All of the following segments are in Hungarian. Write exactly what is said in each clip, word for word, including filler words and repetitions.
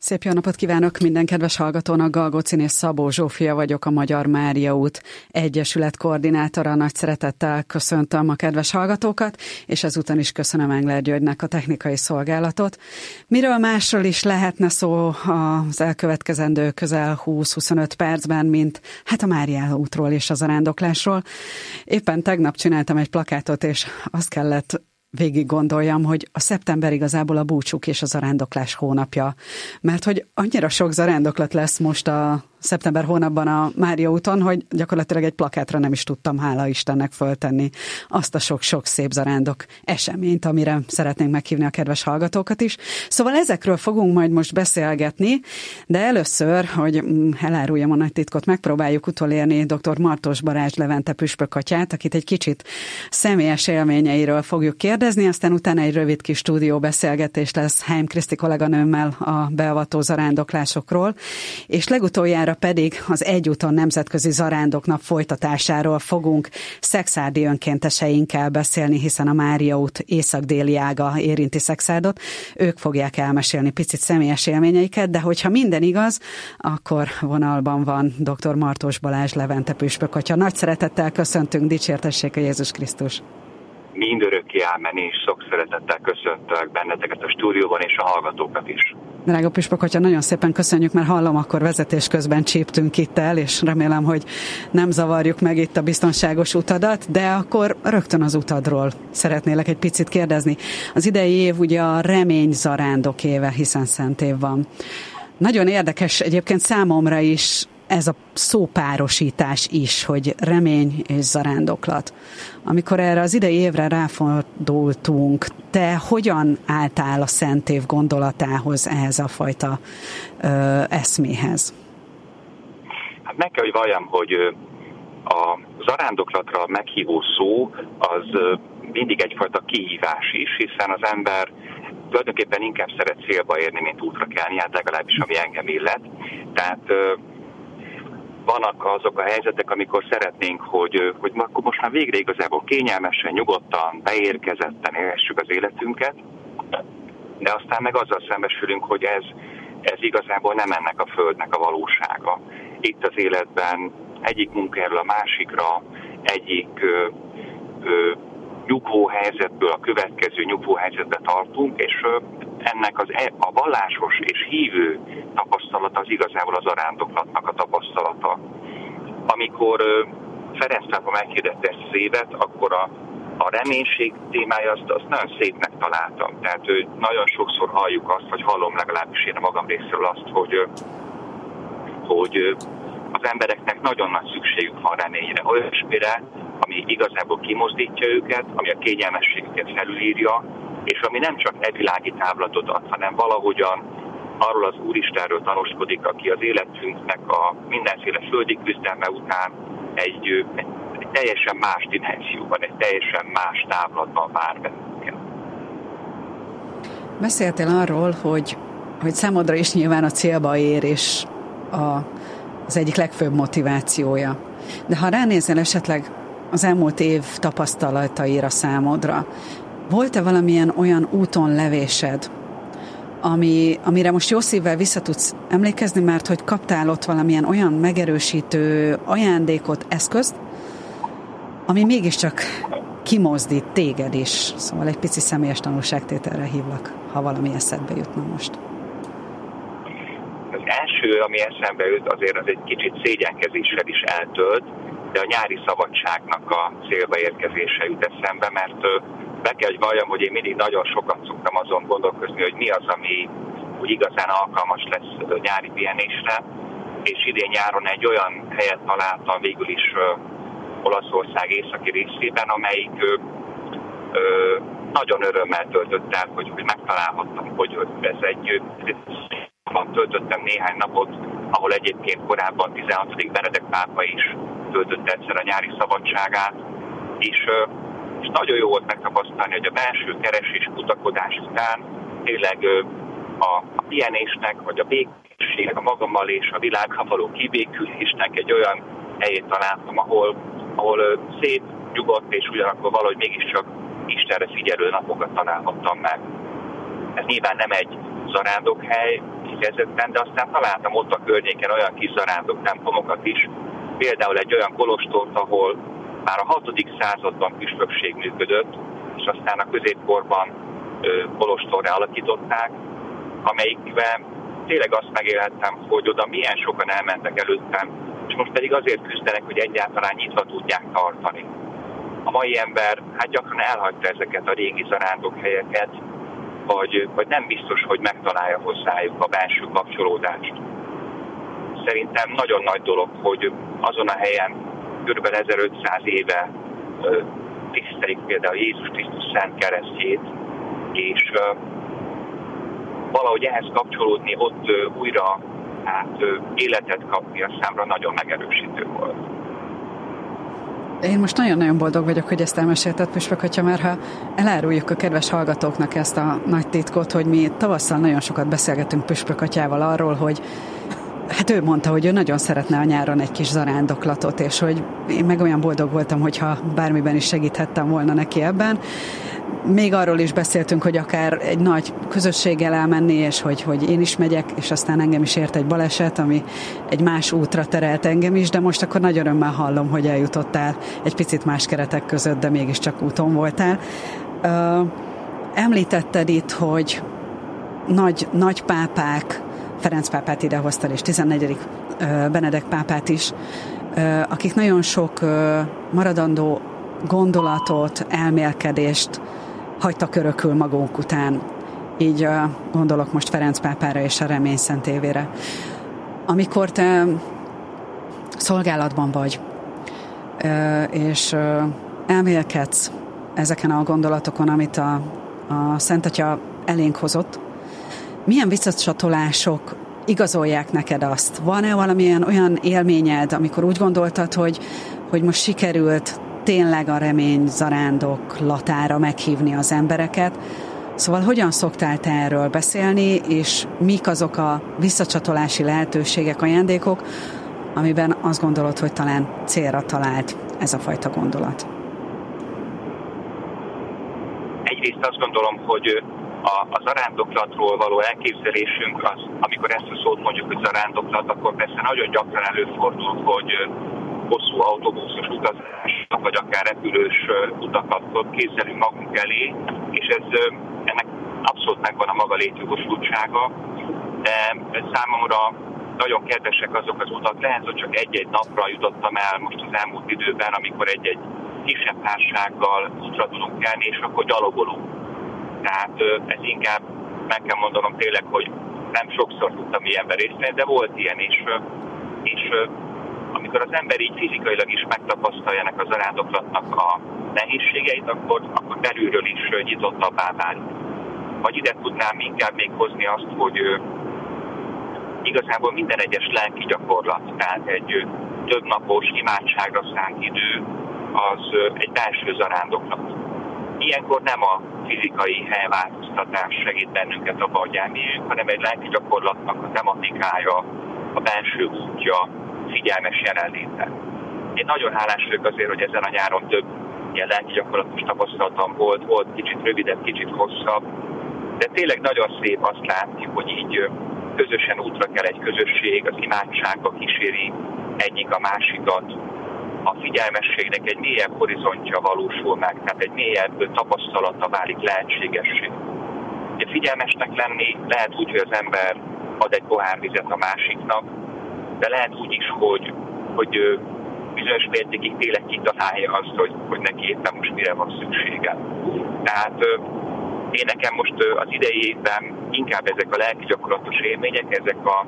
Szép jó napot kívánok minden kedves hallgatónak, Galgócin és Szabó Zsófia vagyok, a Magyar Mária út Egyesület koordinátora. Nagy szeretettel köszöntöm a kedves hallgatókat, és ezúton is köszönöm Engler Györgynek a technikai szolgálatot. Miről másról is lehetne szó az elkövetkezendő közel húsz-huszonöt percben, mint hát a Mária útról és a zarándoklásról. Éppen tegnap csináltam egy plakátot, és azt kellett végig gondoljam, hogy a szeptember igazából a búcsúk és a zarándoklás hónapja. Mert hogy annyira sok zarándoklat lesz most a szeptember hónapban a Mária úton, hogy gyakorlatilag egy plakátra nem is tudtam, hála Istennek, föltenni azt a sok-sok szép zarándok eseményt, amire szeretnénk meghívni a kedves hallgatókat is. Szóval ezekről fogunk majd most beszélgetni, de először, hogy eláruljam a nagy titkot, megpróbáljuk utolérni dr. Martos Balázs Levente püspökatyát, akit egy kicsit személyes élményeiről fogjuk kérdezni, aztán utána egy rövid kis stúdióbeszélgetés lesz Heim Kriszti kolléganőmmel a beavató zarándoklásokról, és legutoljára pedig az Egyúton Nemzetközi Zarándoknap folytatásáról fogunk szekszárdi önkénteseinkkel beszélni, hiszen a Mária út észak-déli ága érinti Szexárdot. Ők fogják elmesélni picit személyes élményeiket, de hogyha minden igaz, akkor vonalban van dr. Martos Balázs Levente püspökatya. Nagy szeretettel köszöntünk, dicsértessék a Jézus Krisztus! Mindörökké ámen, és sok szeretettel köszöntök benneteket a stúdióban és a hallgatókat is. Drága püspökatya, nagyon szépen köszönjük, mert hallom, akkor vezetés közben csíptünk itt el, és remélem, hogy nem zavarjuk meg itt a biztonságos utadat, de akkor rögtön az utadról szeretnélek egy picit kérdezni. Az idei év ugye a remény zarándok éve, hiszen szent év van. Nagyon érdekes egyébként számomra is ez a szópárosítás is, hogy remény és zarándoklat. Amikor erre az idei évre ráfordultunk, te hogyan álltál a szent év gondolatához, ehhez a fajta ö, eszméhez? Hát meg kell, hogy valljam, hogy a zarándoklatra meghívó szó az mindig egyfajta kihívás is, hiszen az ember tulajdonképpen inkább szeret célba érni, mint útra kelni, hát legalábbis ami engem illet. Tehát vannak azok a helyzetek, amikor szeretnénk, hogy, hogy most már végre igazából kényelmesen, nyugodtan, beérkezetten élhessük az életünket, de aztán meg azzal szembesülünk, hogy ez, ez igazából nem ennek a földnek a valósága. Itt az életben egyik munkáról a másikra, egyik ö, ö, nyugvó helyzetből a következő nyugvó helyzetbe tartunk, és ö, ennek az, a vallásos és hívő tapasztalata az igazából az zarándoklatnak a tapasztalata. Amikor Ferenc pápa meghirdette ezt az évet, akkor a, a reménység témája azt, azt nagyon szépnek találtam. Tehát nagyon sokszor halljuk azt, vagy hallom legalábbis én a magam részéről azt, hogy, hogy az embereknek nagyon nagy szükségük van reményre, olyasmire, ami igazából kimozdítja őket, ami a kényelmességüket felülírja, és ami nem csak e világi távlatot ad, hanem valahogyan arról az Úristenről tanúskodik, aki az életünknek a mindenféle földi küzdelme után egy, egy, egy teljesen más dimenzióban, egy teljesen más távlatban vár bennünket. Beszéltél arról, hogy, hogy számodra is nyilván a célba érés a, az egyik legfőbb motivációja. De ha ránézel esetleg az elmúlt év tapasztalataira számodra, volt-e valamilyen olyan úton levésed, ami, amire most jó szívvel vissza tudsz emlékezni, mert hogy kaptál ott valamilyen olyan megerősítő ajándékot, eszközt, ami mégiscsak kimozdít téged is. Szóval egy pici személyes tanulságtételre hívlak, ha valami eszedbe jutna most. Az első, ami eszembe jut, azért az egy kicsit szégyenkezéssel is eltölt, de a nyári szabadságnak a célba érkezése jut eszembe, mert be kell, hogy valljam, hogy én mindig nagyon sokat szoktam azon gondolkozni, hogy mi az, ami úgy igazán alkalmas lesz nyári pihenésre, és idén nyáron egy olyan helyet találtam végül is uh, Olaszország északi részében, amelyik uh, uh, nagyon örömmel töltött el, hogy, hogy megtalálhattam, hogy ez egy uh, töltöttem néhány napot, ahol egyébként korábban tizenhatodik Benedek pápa is töltötte egyszer a nyári szabadságát, és uh, és nagyon jó volt megtapasztalni, hogy a belső keresés, kutakodás után tényleg a, a pihenésnek, vagy a békességnek, a magammal és a világgal való kibékülésnek egy olyan helyét találtam, ahol, ahol szép, nyugodt és ugyanakkor valahogy mégiscsak Istenre figyelő napokat találhattam meg. Ez nyilván nem egy zarándokhely kifejezetten, de aztán találtam ott a környéken olyan kis zarándok tempomokat is, például egy olyan kolostort, ahol már a hatodik században püspökség működött, és aztán a középkorban kolostorra alakították, amelyikben tényleg azt megélhettem, hogy oda milyen sokan elmentek előttem, és most pedig azért küzdenek, hogy egyáltalán nyitva tudják tartani. A mai ember hát gyakran elhagyta ezeket a régi zarándokhelyeket, vagy, vagy nem biztos, hogy megtalálja hozzájuk a belső kapcsolódást. Szerintem nagyon nagy dolog, hogy azon a helyen kb. ezerötszáz éve tisztelik például Jézus Krisztus szent keresztjét, és valahogy ehhez kapcsolódni, ott újra hát, életet kapni a számra nagyon megerősítő volt. Én most nagyon-nagyon boldog vagyok, hogy ezt elmesélted, püspök atya, mert ha eláruljuk a kedves hallgatóknak ezt a nagy titkot, hogy mi tavasszal nagyon sokat beszélgetünk püspök atyával arról, hogy hát ő mondta, hogy ő nagyon szeretne a nyáron egy kis zarándoklatot, és hogy én meg olyan boldog voltam, hogyha bármiben is segíthettem volna neki ebben. Még arról is beszéltünk, hogy akár egy nagy közösséggel elmenni, és hogy, hogy én is megyek, és aztán engem is ért egy baleset, ami egy más útra terelt engem is, de most akkor nagy örömmel hallom, hogy eljutottál egy picit más keretek között, de mégiscsak úton voltál. Említetted itt, hogy nagy, nagy pápák, Ferenc pápát idehoztál, és tizennegyedik Benedek pápát is, akik nagyon sok maradandó gondolatot, elmélkedést hagytak örökül magunk után. Így gondolok most Ferenc pápára és a Reményszentévére. Amikor te szolgálatban vagy, és elmélkedsz ezeken a gondolatokon, amit a, a Szent Atya elénk hozott, milyen visszacsatolások igazolják neked azt? Van-e valamilyen olyan élményed, amikor úgy gondoltad, hogy, hogy most sikerült tényleg a remény zarándoklatára meghívni az embereket? Szóval hogyan szoktál te erről beszélni, és mik azok a visszacsatolási lehetőségek, ajándékok, amiben azt gondolod, hogy talán célra talált ez a fajta gondolat? Egyrészt azt gondolom, hogy a, a zarándoklatról való elképzelésünk, az, amikor ezt a szót mondjuk, hogy zarándoklat, akkor persze nagyon gyakran előfordul, hogy hosszú autóbuszos utazások, vagy akár repülős utakat képzelünk magunk elé, és ez, ennek abszolút megvan a maga létjogosultsága, de számomra nagyon kedvesek azok az utak. Lehet, hogy csak egy-egy napra jutottam el most az elmúlt időben, amikor egy-egy kisebb társasággal útra tudunk kelni, és akkor gyalogolunk. Tehát ez inkább, meg kell mondanom tényleg, hogy nem sokszor tudtam ilyenben részt venni, de volt ilyen, és, és amikor az ember így fizikailag is megtapasztalja ennek a zarándoklatnak a nehézségeit, akkor, akkor belülről is nyitottabbá válik. Vagy ide tudnám inkább még hozni azt, hogy igazából minden egyes lelki gyakorlat, tehát egy több napos imádságra szánt idő, az egy belső zarándoklat. Ilyenkor nem a fizikai helyváltoztatás segít bennünket abba, hogy elmélyünk, hanem egy lelki gyakorlatnak a tematikája, a belső útja, figyelmes jelenléte. Én nagyon hálás vagyok azért, hogy ezen a nyáron több ilyen lelki gyakorlatos tapasztalatom volt, volt kicsit rövidebb, kicsit hosszabb, de tényleg nagyon szép azt látni, hogy így közösen útra kell egy közösség, az imádságba kíséri egyik a másikat, a figyelmességnek egy mélyebb horizontja valósul meg, tehát egy mélyebb tapasztalata válik lehetségessé. Ugye figyelmesnek lenni lehet úgy, hogy az ember ad egy pohár vizet a másiknak, de lehet úgy is, hogy, hogy bizonyos mértékig tényleg kitalálja azt, hogy, hogy neki éppen most mire van szüksége. Tehát én nekem most az idei évben inkább ezek a lelki gyakorlatos élmények, ezek a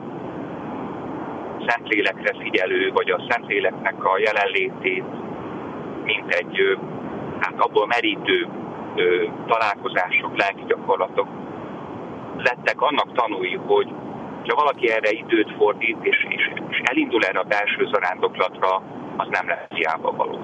Szentlélekre figyelő, vagy a Szentléleknek a jelenlétét, mint egy hát abból merítő találkozások, lelki gyakorlatok lettek annak tanúi, hogy ha valaki erre időt fordít, és, és, és elindul erre a belső zarándoklatra, az nem lesz hiába való.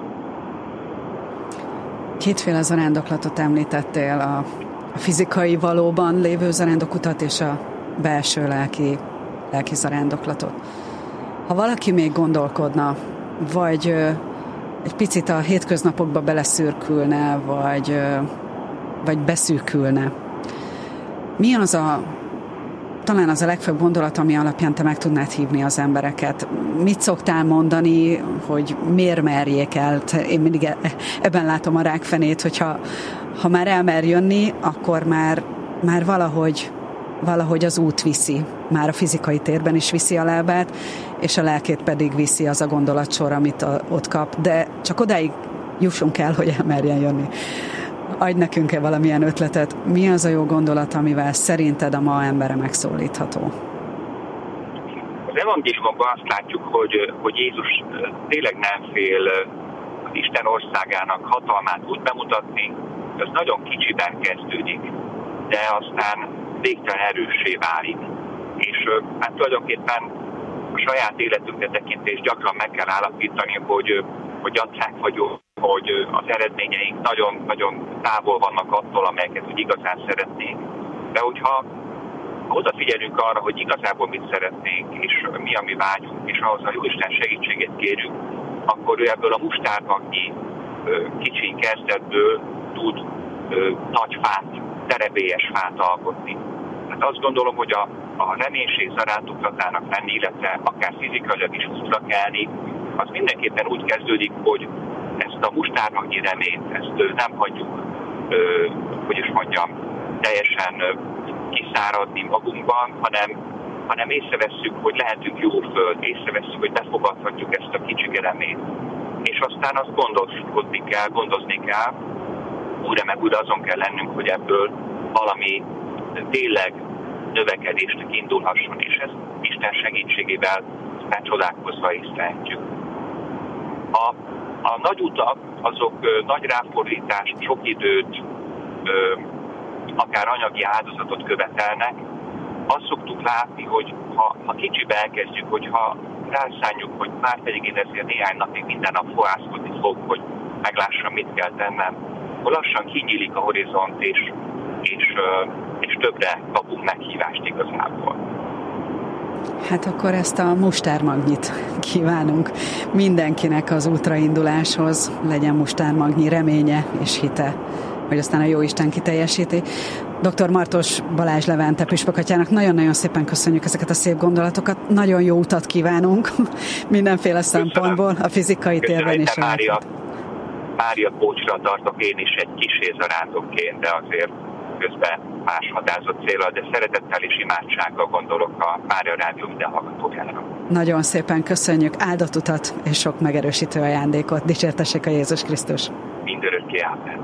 Kétféle zarándoklatot említettél, a, a fizikai valóban lévő zarándokutat és a belső lelki, lelki zarándoklatot. Ha valaki még gondolkodna, vagy ö, egy picit a hétköznapokba beleszürkülne, vagy, ö, vagy beszűkülne, milyen az a talán az a legfőbb gondolat, ami alapján te meg tudnád hívni az embereket. Mit szoktál mondani, hogy miért merjék el? Én mindig ebben látom a rákfenét, hogyha ha már elmer jönni, akkor már, már valahogy, valahogy az út viszi. Már a fizikai térben is viszi a lábát, és a lelkét pedig viszi az a gondolatsor, amit a, ott kap. De csak odáig jussunk el, hogy elmerjen jönni. Adj nekünk-e valamilyen ötletet? Mi az a jó gondolat, amivel szerinted a ma embere megszólítható? Az evangéliumban azt látjuk, hogy, hogy Jézus tényleg nem fél az Isten országának hatalmát úgy bemutatni, hogy az nagyon kicsiben kezdődik, de aztán végtelen erőssé válik. És hát tulajdonképpen a saját életünket tekintés gyakran meg kell állapítani, hogy, hogy gyatszák vagyunk, hogy az eredményeink nagyon-nagyon távol vannak attól, amelyeket úgy igazán szeretnénk. De hogyha ha odafigyelünk arra, hogy igazából mit szeretnénk, és mi a mi vágyunk, és ahhoz a Jóisten segítséget kérjük, akkor ő ebből a mustármagnyi kicsiny kezdetből tud nagy fát, terebélyes fát alkotni. Hát azt gondolom, hogy a, a reménység zarándoklatának lenni, illetve akár fizikailag is útra kelni, az mindenképpen úgy kezdődik, hogy ezt a mustármagnyi reményt, ezt nem hagyjuk, hogy is mondjam, teljesen kiszáradni magunkban, hanem, hanem észrevesszük, hogy lehetünk jó föld, észrevesszük, hogy befogadhatjuk ezt a kicsi reményt. És aztán azt gondoskodni kell, gondozni kell, újra meg újra azon kell lennünk, hogy ebből valami tényleg növekedésnek indulhasson, és ezt Isten segítségével aztán csodálkozva észrehetjük. A, a nagy utak, azok ö, nagy ráfordítást, sok időt, ö, akár anyagi áldozatot követelnek. Azt szoktuk látni, hogy ha, ha kicsibe elkezdjük, hogyha rászánjuk, hogy már pedig én ezért néhány napig minden nap fohászkodni fog, hogy meglássam, mit kell tennem, akkor lassan kinyílik a horizont, és, és, és többre kapunk meghívást igazából. Hát akkor ezt a mustármagnyit kívánunk mindenkinek az útrainduláshoz, legyen mustármagnyi reménye és hite, hogy aztán a Jóisten kiteljesíti. doktor Martos Balázs Levente püspökatyának nagyon-nagyon szépen köszönjük ezeket a szép gondolatokat. Nagyon jó utat kívánunk mindenféle Köszönöm. szempontból, a fizikai Köszönöm, térben is. Mária, Mária Pócsra tartok én is egy kis zarándokként, de azért közben más határozott célra, de szeretettel és imádsággal gondolok a Mária Rádió minden hallgatójára. Nagyon szépen köszönjük, áldott utat és sok megerősítő ajándékot. Dicsértessék a Jézus Krisztus! Mindörökké ámen.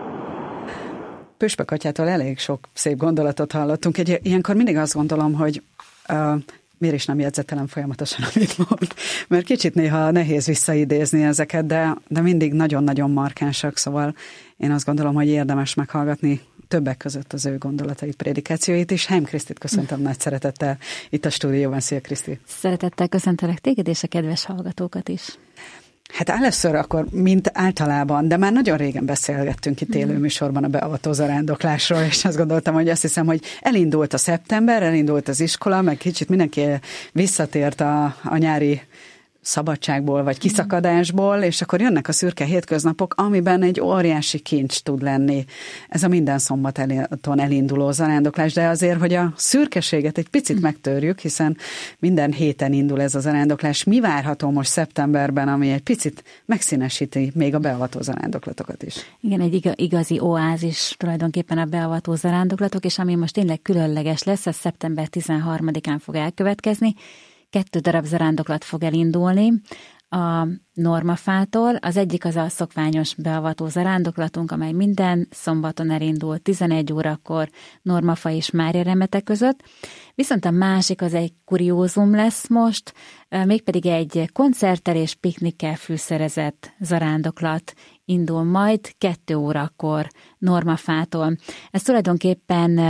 Püspökatyától elég sok szép gondolatot hallottunk. Egy, ilyenkor mindig azt gondolom, hogy uh, miért is nem jegyzetelem folyamatosan, amit mond, mert kicsit néha nehéz visszaidézni ezeket, de, de mindig nagyon-nagyon markánsak, szóval én azt gondolom, hogy érdemes meghallgatni többek között az ő gondolatait, prédikációit is. Heim Krisztit köszöntöm nagy szeretettel itt a stúdióban. Szia, Kriszti! Szeretettel köszöntelek téged és a kedves hallgatókat is. Hát először akkor, mint általában, de már nagyon régen beszélgettünk itt élő műsorban a beavató zarándoklásról, és azt gondoltam, hogy azt hiszem, hogy elindult a szeptember, elindult az iskola, meg kicsit mindenki visszatért a, a nyári szabadságból, vagy kiszakadásból, és akkor jönnek a szürke hétköznapok, amiben egy óriási kincs tud lenni. Ez a minden szombaton elinduló zarándoklás, de azért, hogy a szürkeséget egy picit megtörjük, hiszen minden héten indul ez a zarándoklás. Mi várható most szeptemberben, ami egy picit megszínesíti még a beavató zarándoklatokat is? Igen, egy igazi oázis tulajdonképpen a beavató zarándoklatok, és ami most tényleg különleges lesz, ez szeptember tizenharmadikán fog elkövetkezni. Kettő darab zarándoklat fog elindulni a Normafától. Az egyik az a szokványos beavató zarándoklatunk, amely minden szombaton elindul tizenegy órakor Normafa és Mária remete között. Viszont a másik az egy kuriózum lesz most, mégpedig egy koncerttel és piknikkel fűszerezett zarándoklat indul majd kettő órakor Normafától. Ez tulajdonképpen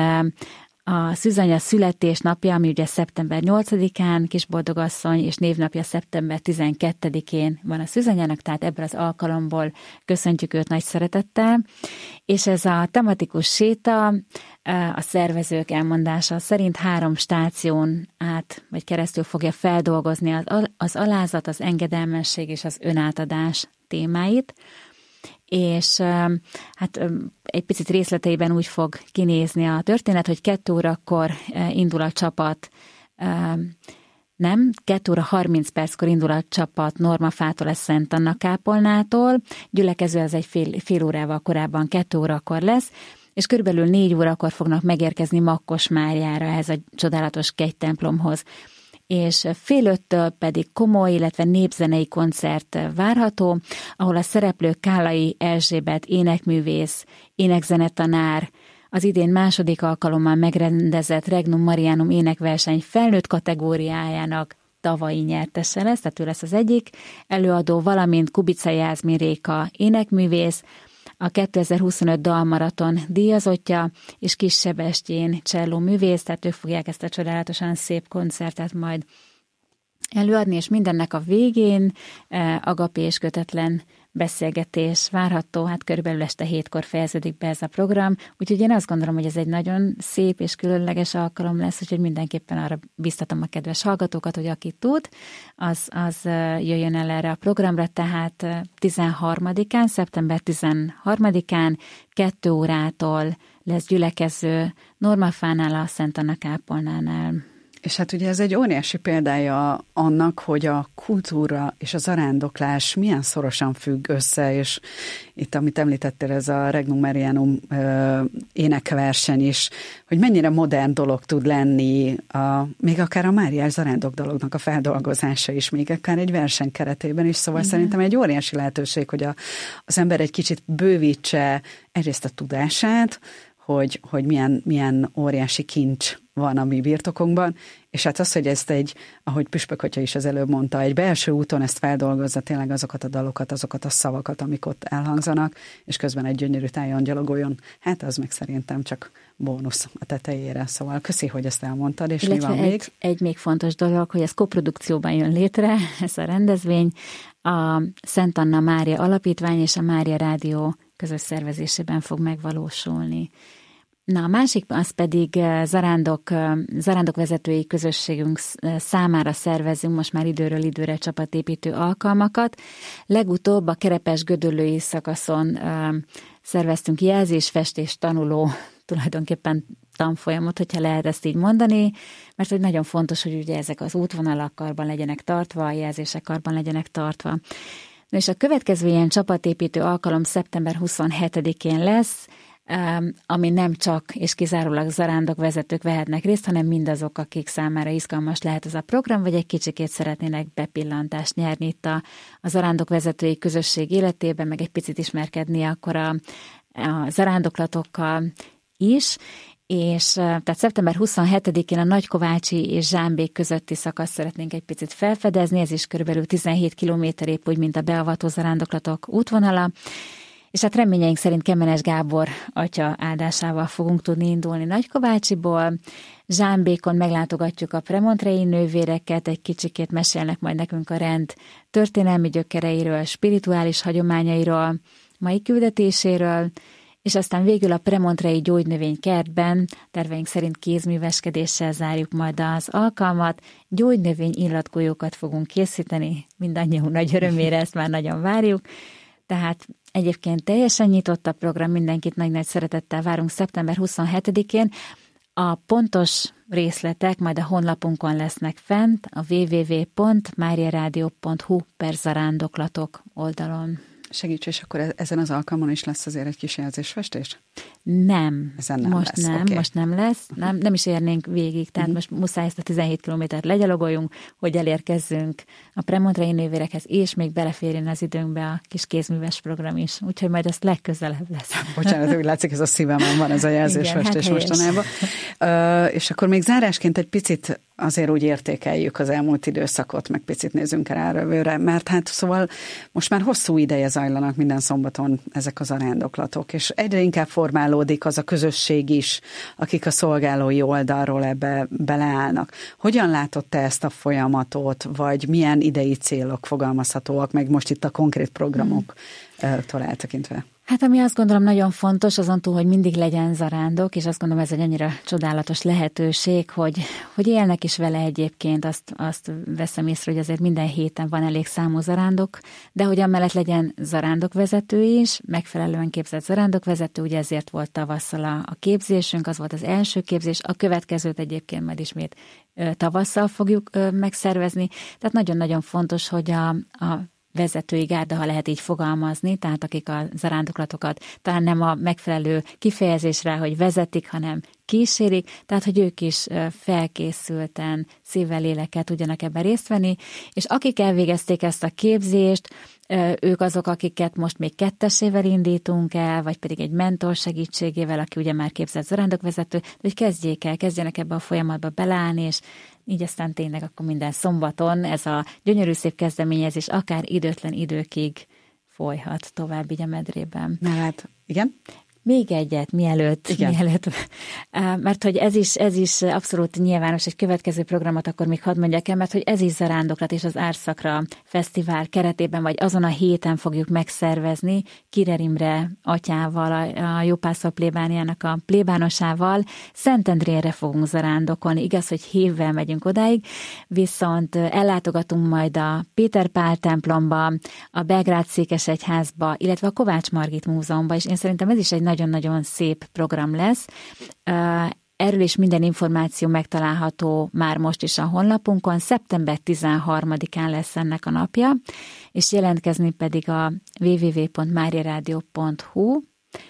a Szűzanya születésnapja, ami ugye szeptember nyolcadikán, Kisboldogasszony, és névnapja szeptember tizenkettedikén van a Szűzanyának, tehát ebből az alkalomból köszöntjük őt nagy szeretettel. És ez a tematikus séta a szervezők elmondása szerint három stáción át, vagy keresztül fogja feldolgozni az, az alázat, az engedelmesség és az önátadás témáit. és hát egy picit részleteiben úgy fog kinézni a történet, hogy kettő órakor indul a csapat, nem, kettő óra harminc perckor indul a csapat Normafától, ez Szent Anna kápolnától, gyülekező az egy fél, fél órával korábban kettő órakor lesz, és körülbelül négy órakor fognak megérkezni Makkosmárjára, ehhez a csodálatos kegytemplomhoz. És fél öttől pedig komoly, illetve népzenei koncert várható, ahol a szereplők Kállai Erzsébet énekművész, énekzenetanár, az idén második alkalommal megrendezett Regnum Marianum énekverseny felnőtt kategóriájának tavalyi nyertese lesz, tehát ő lesz az egyik előadó, valamint Kubica Jászmin Réka énekművész, a kétezer-huszonöt dalmaraton díjazottja, és Kis Sebestyén cselló művész, tehát ők fogják ezt a csodálatosan szép koncertet majd előadni, és mindennek a végén agapi és kötetlen beszélgetés várható, hát körülbelül este hétkor fejeződik be ez a program, úgyhogy én azt gondolom, hogy ez egy nagyon szép és különleges alkalom lesz, úgyhogy mindenképpen arra biztatom a kedves hallgatókat, hogy aki tud, az, az jöjjön el erre a programra, tehát tizenharmadikán, szeptember tizenharmadikán kettő órától lesz gyülekező Normafánál, a Szent Anna kápolnánál. És hát ugye ez egy óriási példája annak, hogy a kultúra és a zarándoklás milyen szorosan függ össze, és itt, amit említettél, ez a Regnum Marianum ö, énekverseny is, hogy mennyire modern dolog tud lenni, a, még akár a Máriás zarándok dolognak a feldolgozása is, még akár egy verseny keretében is, szóval igen. Szerintem egy óriási lehetőség, hogy a, az ember egy kicsit bővítse egyrészt a tudását, hogy, hogy milyen, milyen óriási kincs van a mi birtokunkban, és hát az, hogy ezt egy, ahogy Püspök atya is az előbb mondta, egy belső úton ezt feldolgozza tényleg azokat a dalokat, azokat a szavakat, amik ott elhangzanak, és közben egy gyönyörű tájon gyalogoljon, hát az meg szerintem csak bónusz a tetejére. Szóval köszi, hogy ezt elmondtad, és illetve mi van egy, még? Egy még fontos dolog, hogy ez koprodukcióban jön létre, ez a rendezvény, a Szent Anna Mária Alapítvány és a Mária Rádió közös szervezésében fog megvalósulni. Na, a másik az pedig zarándok, zarándokvezetői közösségünk számára szervezünk most már időről időre csapatépítő alkalmakat. Legutóbb a Kerepes-Gödöllői szakaszon szerveztünk jelzésfestés tanuló tulajdonképpen tanfolyamot, hogyha lehet ezt így mondani, mert hogy nagyon fontos, hogy ugye ezek az útvonalak karban legyenek tartva, a jelzések karban legyenek tartva. Na és a következő ilyen csapatépítő alkalom szeptember huszonhetedikén lesz, ami nem csak és kizárólag zarándokvezetők vehetnek részt, hanem mindazok, akik számára izgalmas lehet ez a program, vagy egy kicsikét szeretnének bepillantást nyerni itt a, a zarándokvezetői közösség életében, meg egy picit ismerkedni akkor a, a zarándoklatokkal is, és tehát szeptember huszonhetedikén a Nagykovácsi és Zsámbék közötti szakasz szeretnénk egy picit felfedezni, ez is körülbelül tizenhét kilométer, épp úgy, mint a beavató zarándoklatok útvonala, és hát reményeink szerint Kemenes Gábor atya áldásával fogunk tudni indulni Nagykovácsiból. Zsámbékon meglátogatjuk a premontrei nővéreket, egy kicsikét mesélnek majd nekünk a rend történelmi gyökereiről, spirituális hagyományairól, mai küldetéséről, és aztán végül a premontrei gyógynövénykertben terveink szerint kézműveskedéssel zárjuk majd az alkalmat. Gyógynövény illatgolyókat fogunk készíteni, mindannyiunk nagy örömére, ezt már nagyon várjuk. Tehát egyébként teljesen nyitott a program, mindenkit nagy-nagy szeretettel várunk szeptember huszonhetedikén. A pontos részletek majd a honlapunkon lesznek fent, a double-u double-u double-u pont mariaradio pont hu per zarándoklatok oldalon. Segíts, és akkor ezen az alkalmon is lesz azért egy kis jelzésfestés? Nem, ezen nem most lesz. nem, okay. most nem lesz, nem, nem is érnénk végig, tehát uh-huh. most muszáj ezt a tizenhét kilométert legyalogoljunk, hogy elérkezzünk a premontrei nővérekhez, és még beleférjen az időnkbe a kis kézműves program is, úgyhogy majd ezt legközelebb lesz. Bocsánat, úgy látszik, ez a szívemen van ez a jelzésfestés hát mostanában. Uh, és akkor még zárásként egy picit azért úgy értékeljük az elmúlt időszakot, meg picit nézzünk rá rövőre, mert hát szóval most már hosszú ideje zajlanak minden szombaton ezek az zarándoklatok, és egyre inkább formálódik az a közösség is, akik a szolgálói oldalról ebbe beleállnak. Hogyan látod te ezt a folyamatot, vagy milyen idei célok fogalmazhatóak, meg most itt a konkrét programok eltekintve? Hát ami azt gondolom nagyon fontos, azon túl, hogy mindig legyen zarándok, és azt gondolom ez egy annyira csodálatos lehetőség, hogy, hogy élnek is vele egyébként, azt, azt veszem észre, hogy azért minden héten van elég számú zarándok, de hogy amellett legyen zarándokvezető is, megfelelően képzett zarándokvezető, ugye ezért volt tavasszal a, a képzésünk, az volt az első képzés, a következőt egyébként majd ismét ö, tavasszal fogjuk ö, megszervezni, tehát nagyon-nagyon fontos, hogy a, a vezetői gárda, ha lehet így fogalmazni, tehát akik a zarándoklatokat talán nem a megfelelő kifejezésre, hogy vezetik, hanem kísérik, tehát hogy ők is felkészülten, szívvel, lélekkel tudjanak ebben részt venni, és akik elvégezték ezt a képzést, ők azok, akiket most még kettesével indítunk el, vagy pedig egy mentor segítségével, aki ugye már képzett zarándokvezető, hogy kezdjék el, kezdjenek ebbe a folyamatba beleállni, és így aztán tényleg akkor minden szombaton ez a gyönyörű szép kezdeményezés akár időtlen időkig folyhat tovább így a medrében. Na hát, igen? Még egyet, mielőtt, Igen. mielőtt, mert hogy ez is, ez is abszolút nyilvános, egy következő programot akkor még hadd mondjak el, mert hogy ez is zarándoklat és az Árszakra Fesztivál keretében, vagy azon a héten fogjuk megszervezni Kirer Imre atyával, a Jópászol plébániának a plébánosával. Szentendrére fogunk zarándokolni, igaz, hogy hívvel megyünk odáig, viszont ellátogatunk majd a Péter Pál templomba, a Belgrád Székesegyházba, illetve a Kovács Margit Múzeumba, és én szerintem ez is egy nagyon-nagyon szép program lesz. Erről is minden információ megtalálható már most is a honlapunkon. szeptember tizenharmadikán lesz ennek a napja, és jelentkezni pedig a double-u double-u double-u pont mariaradio pont hu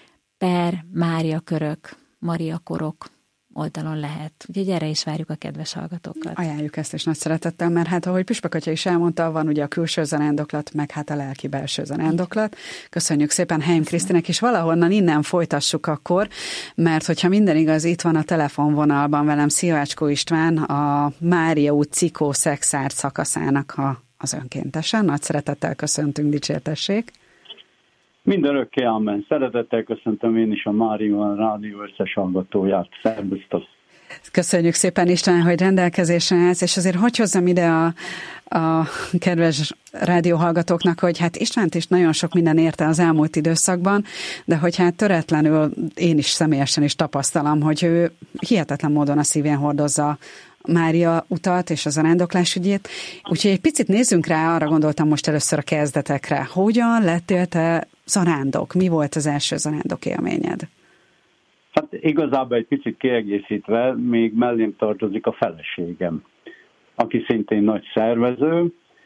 per Mária Körök, Maria Korok oldalon lehet. Úgyhogy erre is várjuk a kedves hallgatókat. Ajánljuk ezt is nagy szeretettel, mert hát ahogy Püspök atya is elmondta, van ugye a külső zarándoklat, meg hát a lelki belső zarándoklat. Köszönjük szépen Heim Krisztinek, és valahonnan innen folytassuk akkor, mert hogyha minden igaz, itt van a telefonvonalban velem Szilvácskó István, a Mária út Cikó Szexárd szakaszának a, az önkéntesen. Nagy szeretettel köszöntünk, dicsértessék. Mindenökké amen. Szeretettel köszöntöm én is a Mária Rádió összes hallgatóját. Szerbusztok! Köszönjük szépen, István, hogy rendelkezésre állsz, és azért hogy hozzam ide a, a kedves rádióhallgatóknak, hogy hát Istvánt is nagyon sok minden érte az elmúlt időszakban, de hogy hát töretlenül én is személyesen is tapasztalom, hogy ő hihetetlen módon a szívén hordozza Mária utat és az zarándoklás ügyét. Úgyhogy egy picit nézzünk rá, arra gondoltam most először a kezdetekre. Hogyan lettél te zarándok? Mi volt az első zarándok élményed? Hát igazából egy picit kiegészítve, még mellém tartozik a feleségem, aki szintén nagy szervező.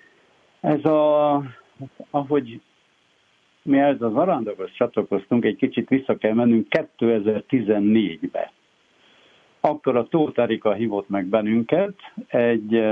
Ez a, ahogy mi ez a zarándokhoz csatlakoztunk, egy kicsit vissza kell mennünk kétezer-tizennégybe. Akkor a Tóth Erika hívott meg bennünket egy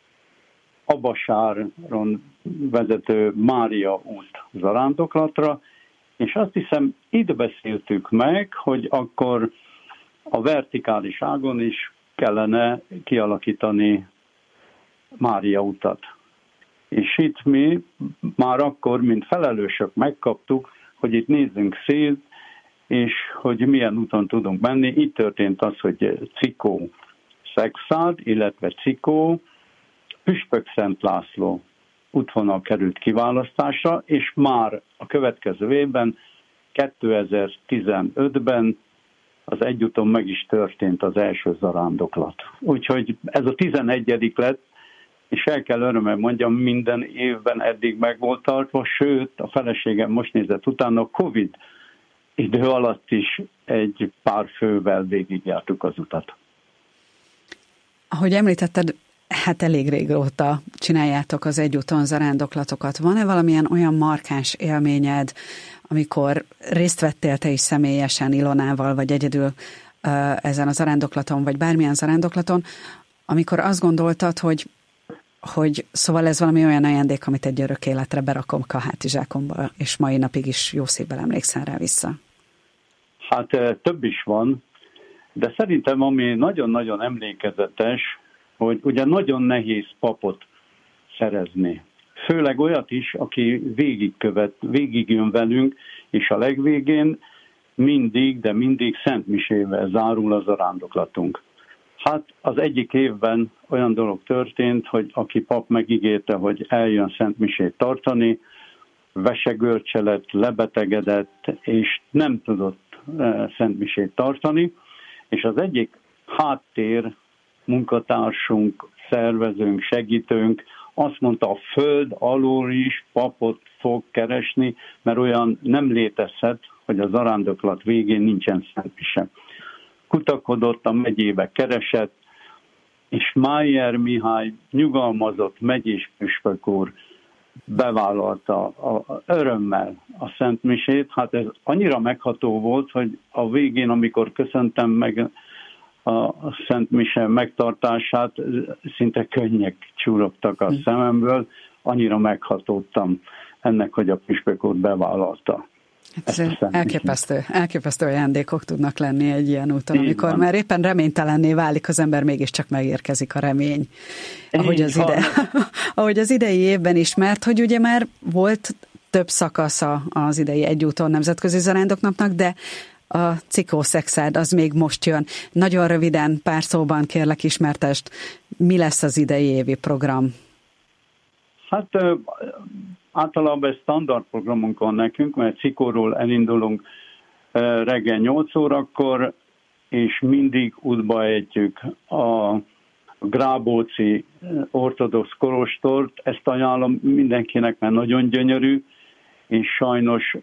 Abasáron vezető Mária út zarándoklatra, és azt hiszem, itt beszéltük meg, hogy akkor a vertikális ágon is kellene kialakítani Mária utat. És itt mi már akkor, mint felelősök megkaptuk, hogy itt nézzünk szét, és hogy milyen úton tudunk menni. Így történt az, hogy Cikó Szexárd, illetve Cikó Püspök Szent László útvonal került kiválasztásra, és már a következő évben, kétezer-tizenötben az egyúton meg is történt az első zarándoklat. Úgyhogy ez a tizenegyedik lett, és el kell örömmel mondjam, minden évben eddig meg volt tartva, sőt, a feleségem most nézett utána, a Covid idő alatt is egy pár fővel végigjártuk az utat. Ahogy említetted, hát elég régóta csináljátok az egyúton zarándoklatokat. Van-e valamilyen olyan markáns élményed, amikor részt vettél te is személyesen Ilonával, vagy egyedül ezen a zarándoklaton, vagy bármilyen zarándoklaton, amikor azt gondoltad, hogy, hogy szóval ez valami olyan ajándék, amit egy örök életre berakom a hátizsákomba, és mai napig is jó szívvel emlékszel rá vissza? Hát több is van, de szerintem ami nagyon-nagyon emlékezetes, hogy ugye nagyon nehéz papot szerezni. Főleg olyat is, aki végigkövet, végigjön velünk, és a legvégén mindig, de mindig szentmisével zárul a zarándoklatunk. Hát az egyik évben olyan dolog történt, hogy aki pap megígérte, hogy eljön szentmisét tartani, vesegörcse lett, lebetegedett, és nem tudott szentmisét tartani, és az egyik háttér munkatársunk, szervezőnk, segítőnk azt mondta, a föld alól is papot fog keresni, mert olyan nem létezhet, hogy a zarándoklat végén nincsen szentmise. Kutakodott, a megyébe keresett, és Májer Mihály nyugalmazott megyés püspök úr bevállalta a, a, örömmel a szentmisét. Hát ez annyira megható volt, hogy a végén, amikor köszöntem meg a szentmise megtartását, szinte könnyek csúrogtak a szememből, annyira meghatódtam ennek, hogy a püspök úr bevállalta. Hát elképesztő, elképesztő ajándékok tudnak lenni egy ilyen úton, Így amikor van. már éppen reménytelenné válik az ember, mégiscsak megérkezik a remény. Ahogy az, ide, ahogy az idei évben is, mert hogy ugye már volt több szakasza az idei Egyúton nemzetközi zarándoknapnak, de a Cikó-Szexárd az még most jön. Nagyon röviden, pár szóban kérlek ismertest, mi lesz az idei évi program? Hát általában egy standard programunk van nekünk, mert Cikóról elindulunk reggel nyolc órakor, és mindig útba ejtjük a Grábóci ortodox kolostort. Ezt ajánlom mindenkinek, mert nagyon gyönyörű, és sajnos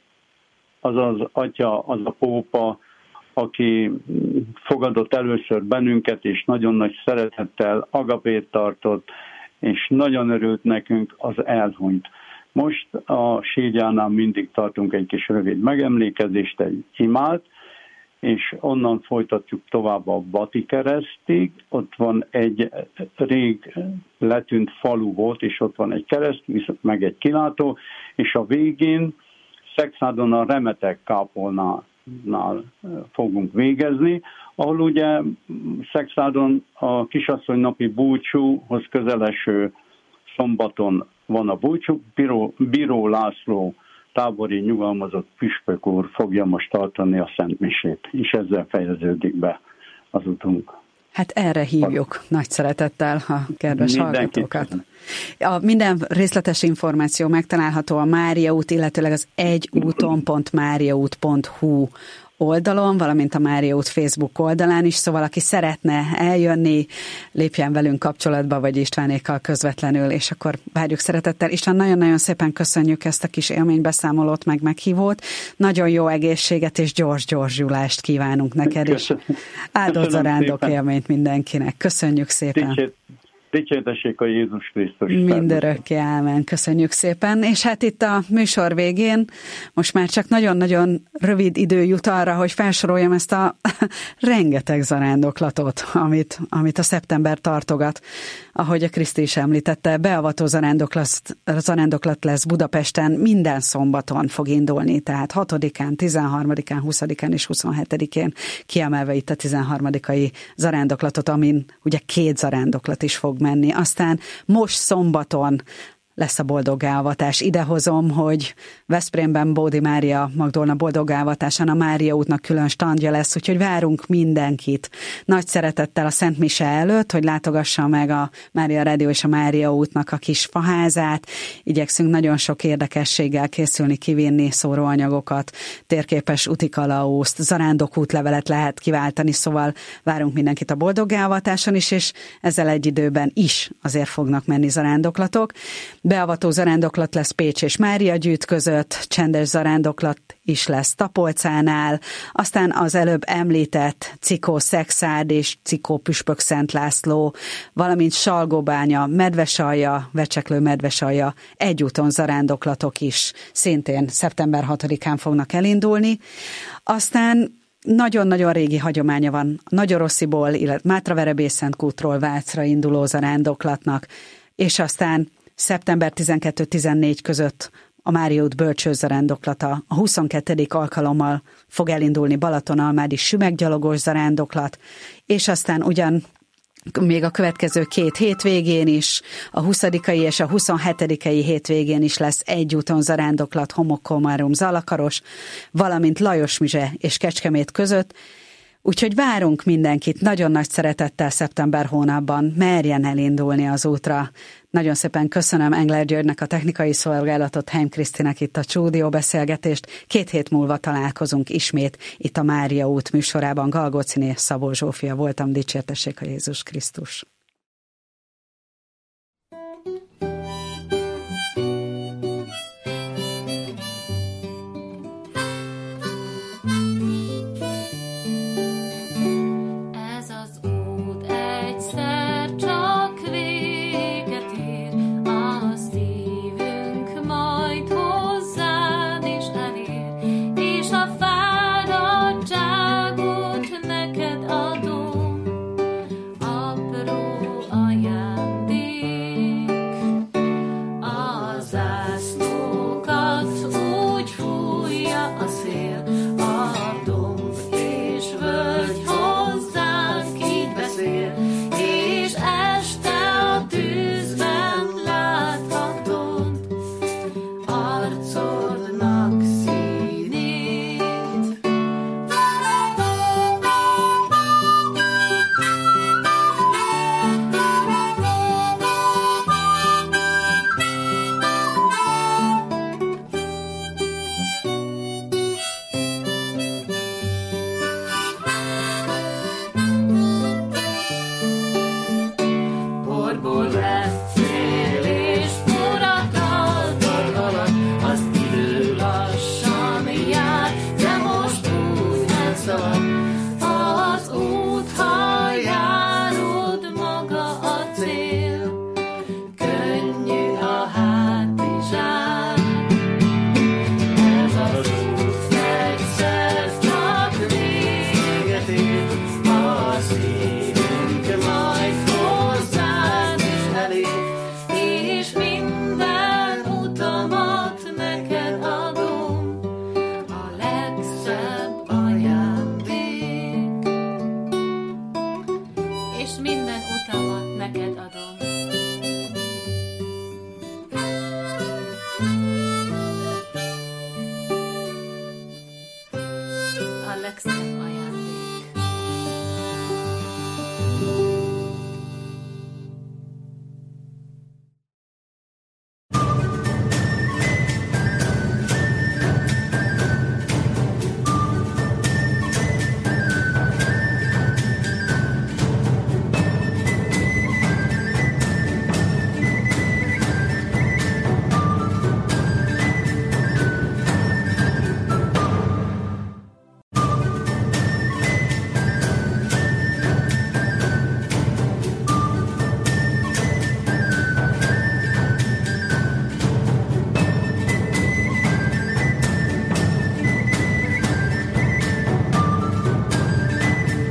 az az atya, az a pópa, aki fogadott először bennünket, és nagyon nagy szeretettel agapét tartott, és nagyon örült nekünk, az elhunyt. Most a ségyánál mindig tartunk egy kis rövid megemlékezést, egy imát, és onnan folytatjuk tovább a Bati keresztig. Ott van egy rég letűnt falu volt, és ott van egy kereszt, meg egy kilátó, és a végén Szexárdon a Remetek kápolnánál fogunk végezni, ahol ugye Szexárdon a kisasszony napi búcsúhoz közeleső szombaton van a búcsú, Bíró, Bíró László tábori nyugalmazott püspök úr fogja most tartani a szentmisét, és ezzel fejeződik be az utunk. Hát erre hívjuk nagy szeretettel a kedves Mindenki hallgatókat. A minden részletes információ megtalálható a Mária út, illetőleg az egyúton pont máriaút pont hu oldalon, valamint a Mária út Facebook oldalán is, szóval aki szeretne eljönni, lépjen velünk kapcsolatba, vagy Istvánékkal közvetlenül, és akkor várjuk szeretettel. István, nagyon-nagyon szépen köszönjük ezt a kis élménybeszámolót, meg meghívót. Nagyon jó egészséget és gyors-gyors gyulást kívánunk neked, és áldott zarándok élményt mindenkinek. Köszönjük szépen! Dicsért, dicsértessék a Jézus Krisztus! Mindörökké ámen. Köszönjük szépen. És hát itt a műsor végén most már csak nagyon-nagyon rövid idő jut arra, hogy felsoroljam ezt a rengeteg zarándoklatot, amit, amit a szeptember tartogat. Ahogy a Kriszti is említette, beavató zarándoklat, zarándoklat lesz Budapesten, minden szombaton fog indulni, tehát hatodikán, tizenharmadikán, huszadikán és huszonhetedikén, kiemelve itt a tizenharmadikai zarándoklatot, amin ugye két zarándoklat is fog menni. Aztán most szombaton lesz a boldoggávatás. Idehozom, hogy Veszprémben Bódi Mária Magdolna boldoggávatásán a Mária útnak külön standja lesz, úgyhogy várunk mindenkit nagy szeretettel a Szent Mise előtt, hogy látogassa meg a Mária Rádió és a Mária útnak a kis faházát. Igyekszünk nagyon sok érdekességgel készülni, kivinni szóróanyagokat, térképes útikalauszt, zarándok útlevelet lehet kiváltani, szóval várunk mindenkit a boldoggávatáson is, és ezzel egy időben is azért fognak menni zarándoklatok. Beavató zarándoklat lesz Pécs és Mária Gyűjt között, csendes zarándoklat is lesz Tapolcánál, aztán az előbb említett Cikó-Szexárd és Cikó-Püspök-Szent László, valamint Salgóbánya, Medvesalja, Vecseklő Medvesalja egyúton zarándoklatok is szintén szeptember hatodikán fognak elindulni. Aztán nagyon-nagyon régi hagyománya van Nagyorossziból, illetve Mátraverebészentkútról Vácra induló zarándoklatnak, és aztán szeptember tizenkettő-tizennégy között a Mária út bölcsőzarándoklata, a huszonkettedik alkalommal fog elindulni Balatonalmádi sümeggyalogos zarándoklat, és aztán ugyan még a következő két hétvégén is, a huszadikai és a huszonhetedikai hétvégén is lesz egyúton zarándoklat Homokkomárum Zalakaros, valamint Lajosmizse és Kecskemét között, Úgyhogy várunk mindenkit nagyon nagy szeretettel szeptember hónapban, merjen elindulni az útra. Nagyon szépen köszönöm Engler Györgynek a technikai szolgálatot, Heim Krisztinek itt a stúdió beszélgetést. Két hét múlva találkozunk ismét itt a Mária út műsorában. Galgócini és Szabó Zsófia voltam, dicsértessék a Jézus Krisztus.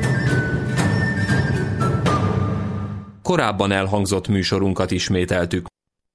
Korábban elhangzott műsorunkat ismételtük.